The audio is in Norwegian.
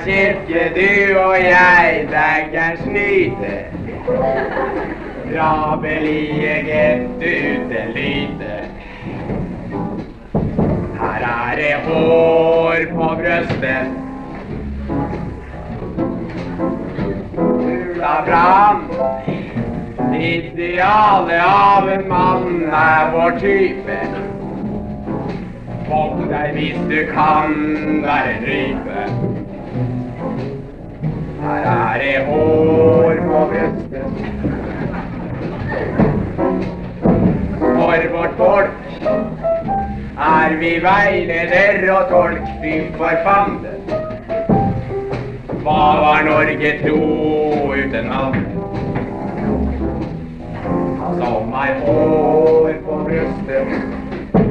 kirke, du og jeg, begge snyte. Drabelige gett uten lyte. Her det hår på brøstet. Hula fram. Idealet av en mann vår type. Vold deg hvis du kan være en rype. Her det hår på brøstet. For vårt folk vi veileder og tolk, fy forfanden. Hva var Norge tro uten mann? Som hår på brøstet.